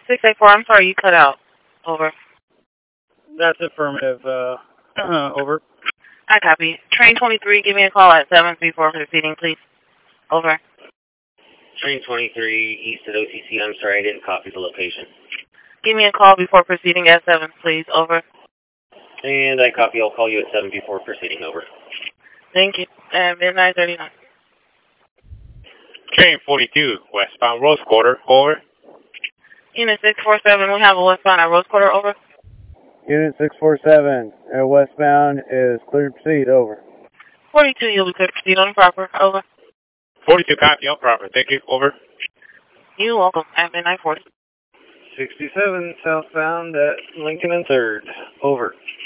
684, I'm sorry, you cut out. Over. That's affirmative. Over. I copy. Train 23, give me a call at 734 proceeding, please. Over. Train 23, east at OTC. I'm sorry, I didn't copy the location. Give me a call before proceeding at 7, please. Over. And I copy. I'll call you at 7 before proceeding. Over. Thank you. At midnight 39. Train 42, westbound Rose Quarter. Over. Unit 647, we have a westbound at Rose Quarter. Over. Unit 647, westbound is cleared to proceed. Over. 42, you'll be cleared to proceed on the proper. Over. 42, copy on proper. Thank you. Over. You're welcome. At midnight 40. 67, southbound at Lincoln and 3rd. Over.